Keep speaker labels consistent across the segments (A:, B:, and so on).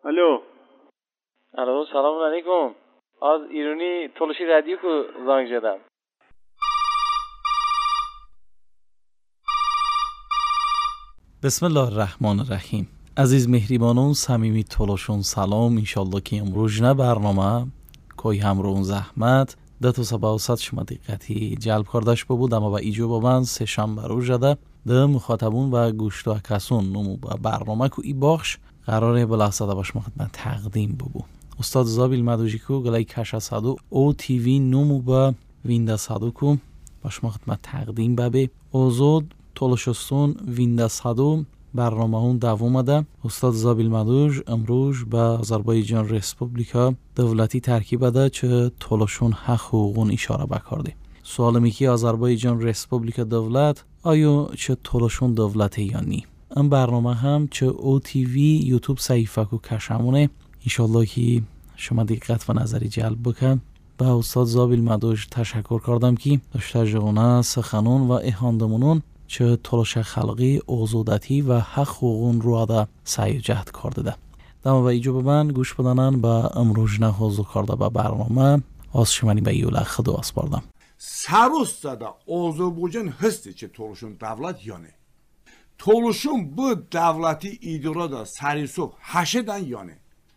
A: الو
B: سلام علیکم. از ایرانی تولشی رادیو کو زنگ زدم.
C: بسم الله الرحمن الرحیم. عزیز مهربانان صمیمی تولشون سلام. انشالله که امروز برنامه کوی همرون زحمت ده تو سباوست شما دقتی جلب کردش بود، اما با ایجو بابن سه شنبه روز جده ده مخاطبون و گوشت و کسون نمو با برنامه که ای بخش قراره بلاسده باش ما خدمت تقدیم ببو. استاد زابیل مدوجیکو گلای کشا صدو او تیوی نمو با وینده صدو کو باش ما خدمت تقدیم ببه اوزود تولشستون وینده صدو برنامه اون دوام ده. استاد زابیل مدوج امروز با آذربایجان رسپوبلیکا دولتی ترکیب ده چه تولشون حق حقوقون اشاره بکرده. سوال میکی آذربایجان رسپوبلیکا دولت آیا چه تولشون دولته یا نی؟ این برنامه هم چه او تیوی یوتیوب صحیفه کو کشمونه. انشالله که شما دقت و نظری جلب بکن. با استاد زابیل مدوج تشکر کردم که داشته جغانه سخنون و اهاندمونون چه تلاش خلقی آزادتی و حق حقوقون رو ده سعی و جهد کرده ده. دم و ایجو من گوش بدنن با امروز نهازو کرده با برنامه از شمانی به یوله خدو اسپاردم.
D: سروستا da Azərbaycan hıstı ki Toluşun davlat yanı. Toluşun bu davlati idora da Sarisov haşedan yanı.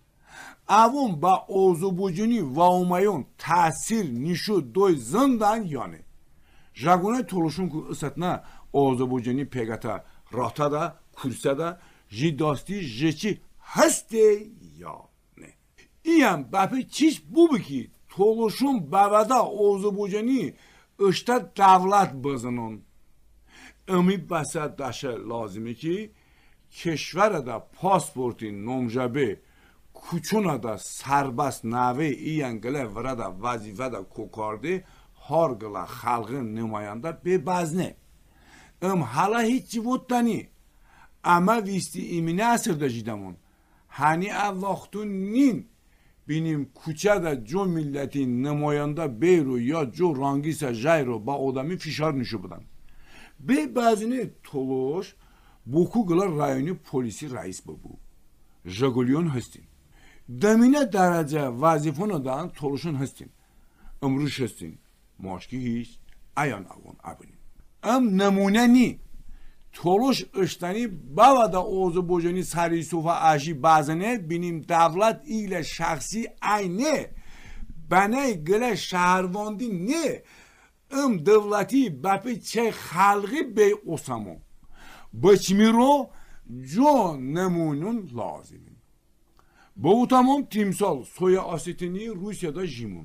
D: Avun ba Azərbaycanı vaumayon tasir nişu doy zindan yanı. Jagone Toluşun ku ısatna Azərbaycanı pegata rata da kursa da jidasti jeçi hıstı yanı. İyan bapi çiş bu ki Toluşun babada Azərbaycanı اشتا دولت بزنون امی بسد داشه لازمه که کشور دا پاسپورتی نمجبه کچونه دا سربست نوه اینگله ورده وظیفه دا کوکارده هارگله خلق نماینده به بزنه حالا هیچی بود دانی اما ویستی ایمینه اصر دا جیدمون هنی وقتون نین بینیم کوچه دا جو ملتی نماینده بیرو یا جو رانگیسا جایرو با آدمی فشار نشو بدن به بعضینه تولوش بوکو گلا رایونی پلیسی رئیس ببو ژگولیون هستین دمینه درجه وظیفون دان تولوشون هستین امروز هستین ماشکی هیچ ایان آون ابونین نمونه نی تولوش اشتانی بابا دا Azərbaycanı Sarisova aşı bazene benim devlet ile şahsi aynı bana göre şehirvandi ne devleti bapi çe halkı bey osamo başmiro jo nemunun lazım bu tamam timsal soya asetini Rusya'da jimun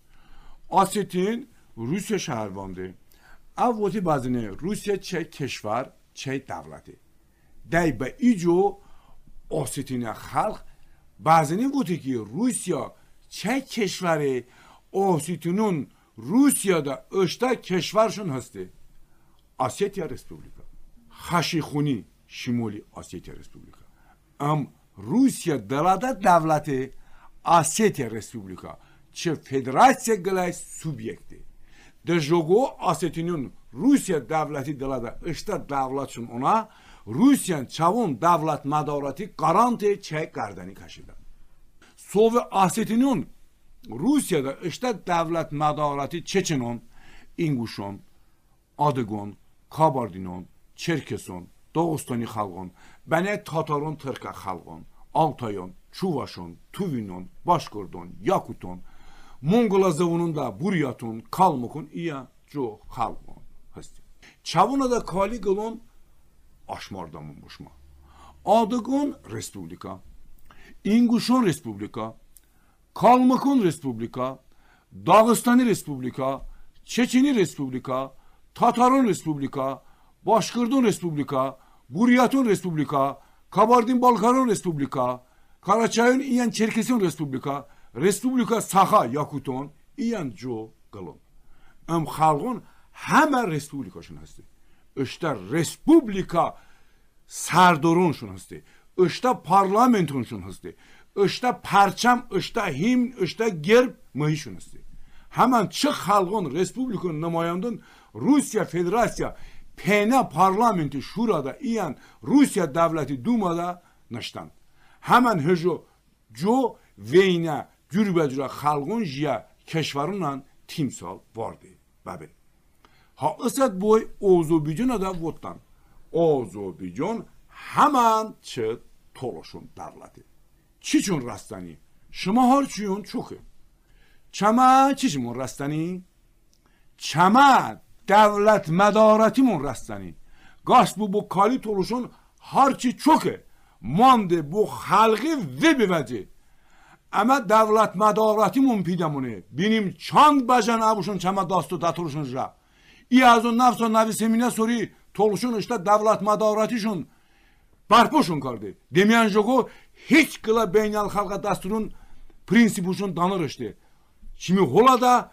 D: asetin Rusya şehirvandi avvati bazene Rusya çe keşvar چه دولتی دای به ایجو آستین خلق بعضنی بوده که روسیا چه کشوره آستینون روسیا دا اشتا کشورشون هسته آسیتیا رسپوبلیکا خشیخونی شمالی آسیتیا رسپوبلیکا روسیا دلاده دولتی آسیتیا رسپوبلیکا چه فدراسیا گلای سوبیکتی در جوگو آستینون Rusya devleti delada işte devletçun ona Rusya'nın çavun devlet madarati garanti çek gardani kaşıdı. Sovi Asetinin Rusya'da işte devlet madarati Çeçenon, İnguşon, Adıgon, Kabardinon, Çerkeson, Dağıstani xalqon, Bene Tataron Tırka xalqon, Altayon, Çuvaşon, Tuvinon, Başkordon, Yakuton, Mongolazavunun da Buryatun, Kalmukun iya jo xalqon. Çavuna da kali gılon aşmardamın boşma. Adıgon Respublika, İnguşon Respublika, Kalmıkon Respublika, Dağıstani Respublika, Çeçeni Respublika, Tataron Respublika, Başkırdon Respublika, Buryatun Respublika, Kabardin-Balkaron Respublika, Karaçayın İyan Çerkeson Respublika, Respublika Saha Yakuton, İyan Jo gılon. Xalqon همه رسپوبلیکاشون هسته اشتا رسپوبلیکا سردارونشون هسته اشتا پارلامنتونشون هسته اشتا پرچم اشتا هیمن اشتا گرب مهیشون هسته hemen çı xalqon respublikon namayandan Rusya Federasiya pena parlamenti şurada iyan Rusya devleti dumada nıştan hemen hıjo جو وینه جور خلقون جیا کشورونان timsal vardı. Babel. Ha ısat boy Azerbaycan'a da vottan. Azerbaycan hemen çıt toluşun davlatı. Çiçun rastani. Şuma harçuyun çoku. Çama çiçimun rastani. Çama devlet medaretimun rastani. Gaz bu kali toluşun harçı çoku. Mande bu halkı ve biveci. Ama devlet medaretimun pidemuni. Benim çand bacan abuşun çama dastı tatılışın ra. İazun nafson navi semine sori toluşun işte devlet medaretişun barpoşun kardı. Demeyen jogu hiç kıla beynel halka dasturun prinsipuşun danır işte. Şimdi hola da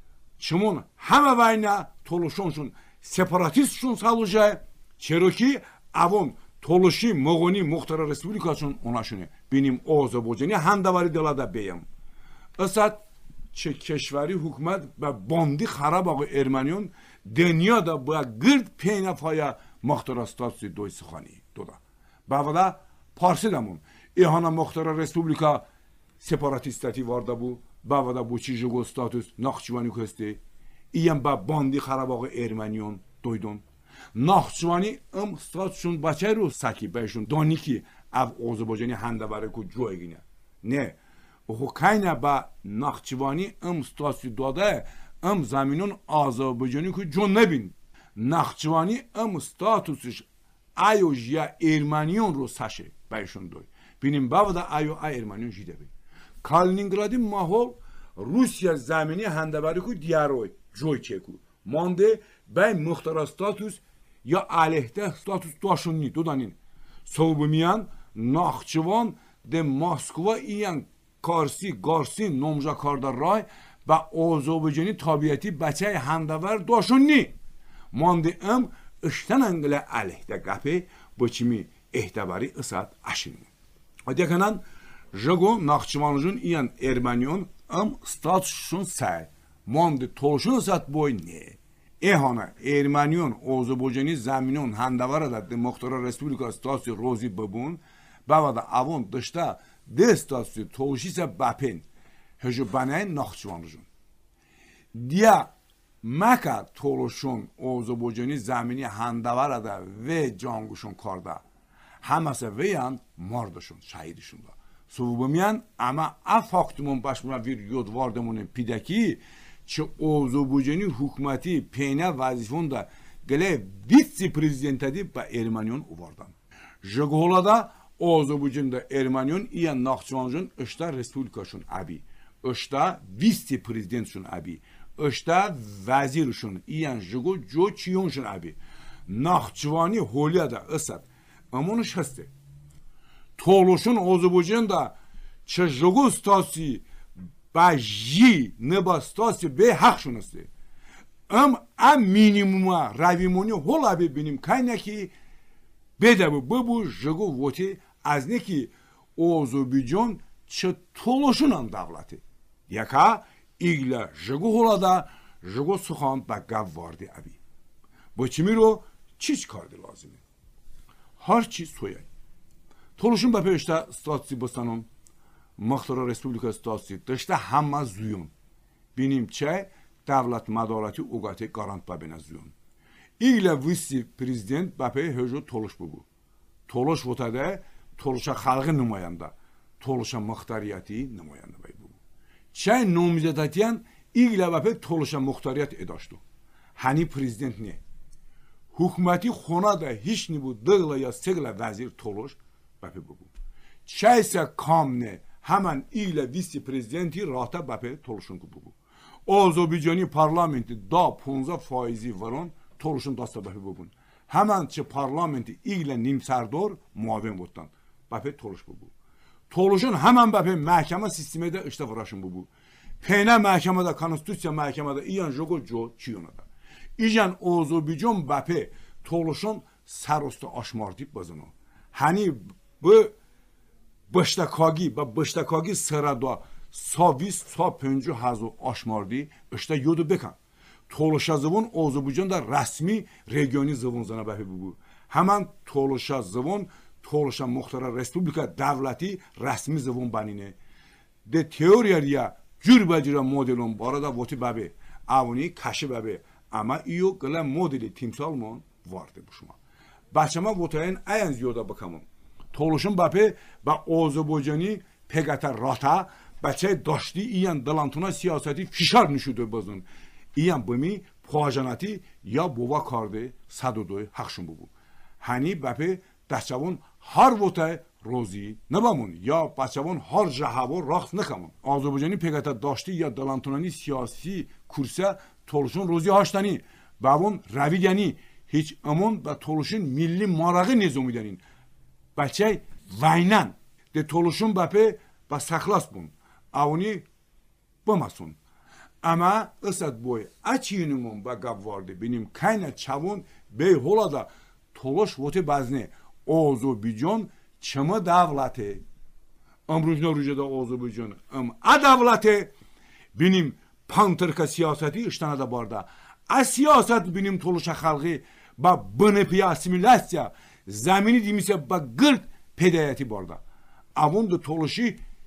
D: çimun heme vayna toluşunsun separatist şun salıca Çeroki avon toluşi Moğoni Muhtara Respublikasının ona şunu benim Azerbaycan'ı handavari delada beyim. Esat keşveri hükümet ve bandi Karabağı Ermeniyon dünyada bu gırd peynafaya Muhtara statüsü doysu khani doda. Bağda Parsi damon İhana Muhtara Respublika separatistati var da bu. Bağda bu çijigo statüs Naxçıvani kösti. İyem ba bandi Karabağı Ermeniyon doydun. Naxçıvani statüsün başarı saki beşun doniki av Azerbaycan'ı handavari ku joygine. Ne? O kayna ba Naxçıvani statüsü doda zaminun Azerbaycan'ı ku jon nebin. Naxçıvani statüsü ayo ya Ermeniyon ro saşe beşun doy. Benim bağda ayo Ermeniyon jide be. Kaliningrad'ın mahol Rusya zamini handavari ku diyaroy joy çeku. Mande bey muhtara statüs ya aleyhte statüs daşunni dodanin. Soğubumiyan Naxçıvan de Moskva iyan Karsi Garsi nomja kardarray ve Azerbaycan'ı tabiati beçey handavar daşunni. Mande işten angile aleyhte kapı biçimi ehtabari ısat aşın. Adekanan Jago Naxçıvanlıcın iyan Ermeniyon statüsün say. Mande tolşun ısat boy ne? Ehana Ermeniyon Azerbaycan'ı zaminun handavara da Muhtara Respublika statüsü rozi babun bağda avon dışta de statüsü tolşisa bapen hücü banay Naxçıvanlıcın. Diya Maka toluşun Azerbaycan'ı zamini handavara da ve canguşun karda. Hamasa veyan mardışın, şahidişin da. Soğubumyan ama afaktumun başmına bir yod vardımunun pideki çi Azerbaycan'ı hükümeti peyne vazifunda gele vitsi prezidentadi ba Ermeniyon uvardan. Jagolada Azerbaycan'da Ermeniyon iya Naxçıvanlıcın ışta Respublikaşın abi. Işta vitsi prezidentşun abi. Işta vazirşun iyan jago jo çiyonşun abi. Naxçıvani holyada ısat. Amonuş hastı. Toluşun Azerbaycan'da çi jago stasi ba ji ne ba stasi be hak şunası. Am minimuma ravimoni hol abi benim kaynaki bedebu bu jago voti az ne ki Azerbaycan çi toluşun davlatı. Yaka İgla jago holada jago suhan ba gav vardı abi. Bu çimiro çiç kardı lazım. Harçi soyay. Toluşun ba peşte statüsü basanım. Muhtara Respublika statüsü dışta hamma zuyun. Benim çay devlet medareti ugatı garant ba bena zuyun. İgla visi prezident ba pe höjo toluş bu. Toluş votada toluşa halkı numayanda. Toluşa muhtariyeti numayanda bay bu. Çay nomizadatiyan İgla ba pe toluşa muhtariyet edaştı. Hani prezident ne? Hükümeti xona da hiç ni bu dığla ya segla vazir toluş ba pe bu. Çay ise kamne hemen İgla visi prezidenti rahta ba pe toluşun ku bu. Azerbaycan'ı parlamenti da 15% varon toluşun dasta ba pe bu. Hemen çi parlamenti İgla nimsardor muavin vottan ba pe toluş bu. Toluşun hemen ba pe mahkeme sisteminde işte vuraşın bu. Peyne mahkemede, konstitusiya mahkemede iyan jogo jo çiyonada. İjan Azerbaycan ba pe toluşun sarosta aşmardip bazını. Hani bu baştakagi sırada savis sa pöncü hazo aşmardi işte yodu bekan. Toluşa zıvın Azerbaycan'da resmi regioni zıvın zana ba pe bu. Hemen toluşa zıvın Toluşa muhtara respublika devleti resmi zıvın banine. De teoriya cürbəcürə modelon barada voti babi. Avuni kaşı babi. Ama iyo gıla modeli timsalmon vardı bu şuma. Başıma votayın en ziyoda bakamın. Toluşun babi ve Azerbaycan'ı pegata rata بچه داشتی این دلانتونا سیاستی فشار نشوده بازون این بمی پواجاناتی یا بوا کارده 102 حقشون ببو هنی بپه دستجوان هر وقت روزی نبامون یا بچه‌وان هر جهوا راخت نکمون آذربایجانی پیگتا داشتی یا دلانتونانی سیاسی کورسه تولشون روزی هاشتنی بابون رویدنی هیچ امون با تولشون ملی مارغه نظامیدنین بچه وینن ده تولشون بپه با سخلاص بون اونی بماسون اما اسد بوی اچینمون با گوارده بینیم کاینا چاون به هولادا تولش وته بازنه Azerbaycan çımı devleti. Amrujna rücada Azerbaycan. A devleti benim pantırka siyaseti iştana da barda. A siyaset benim toluşa halkı ba bınıpıya asimilasya zemini demişse ba gırt pedayeti barda. Avun da toluşu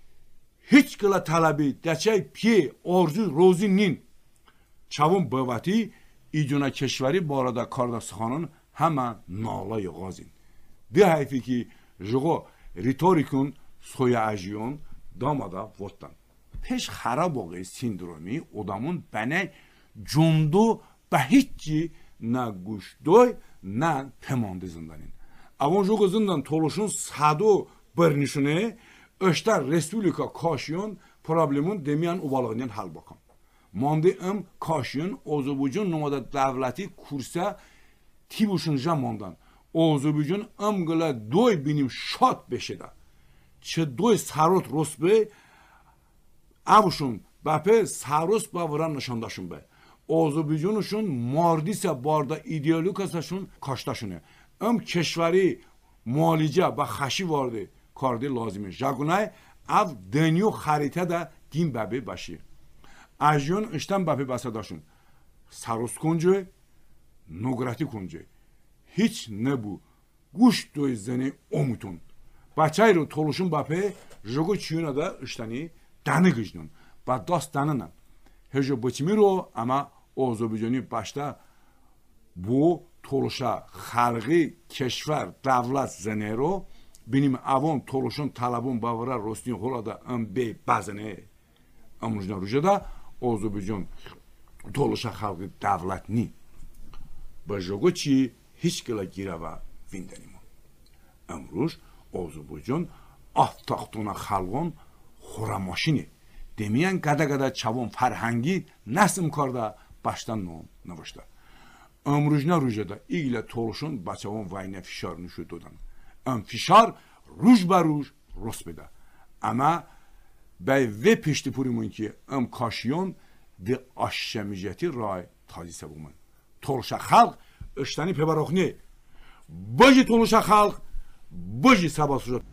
D: hiç kıla talebi deçey pi orzu rozinin çavun bavati icuna keşveri bu arada Kardasıxanın hemen nala yağazin. De hayfi ki jogo ritorikun soya ajiyon damada vottan. Peş xaraboği sindromi odamın bene cundu ve hiççi ne guşdoy ne temandı zindanin. Avon jogo zindan toluşun sadu bernişune öşter Respublika kaşiyon problemin demiyan ubalığından hal bakam. Mandi kaşiyon Azerbaycan nomada devleti kursa tibuşun jamandan Azerbaycan amgala doy benim şat beşede. Çe doy sarot rosbe avuşun bape saros bavran nişandaşın be. Azerbaycanuşun mardisa barda ideologikasashun kaştaşını. Keşveri malice ba xaşi vardı. کارده لازمه جاگونای اف دنیو خریطه دا گیم بابه باشی اجیون اشتم بابه بساداشون سروس کنجه نوگراتی کنجه هیچ نبو گوش دوی زنی اومتون بچای رو تولوشون بابه جوگو چیونا دا اشتانی دانه گجنون با داست دانه هجو بچمی رو اما آذربایجانی باشتا بو تولوشا خلقی کشور دولت زنه رو benim avon toluşun talabun bavara rostin holada be bazene amrujna rujada Azerbaycan toluşa xalqı davlatni bajogochi hiç kala girava vindanim amruj Azerbaycan avtoxtona xalqon xoramaşini demiyan gada çavon farhangi nasım karda baştan nom navashta amrujna rujada igle toluşun baçavon vayne fişar nüşü dodan فشار روش بر روش رس بده اما به و پشت پوریمون که کاشیون ده آشمیجتی رای تازیسه بومن تولشا خلق اشتانی پبراخنی باجی تولشا خلق باجی سباسوجات